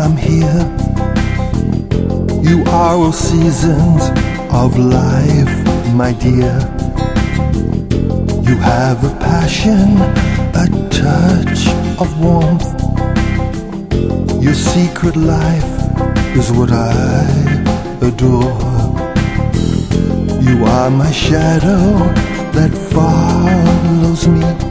I'm here. You are all seasons of life, my dear. You have a passion, a touch of warmth. Your secret life is what I adore. You are my shadow that follows me.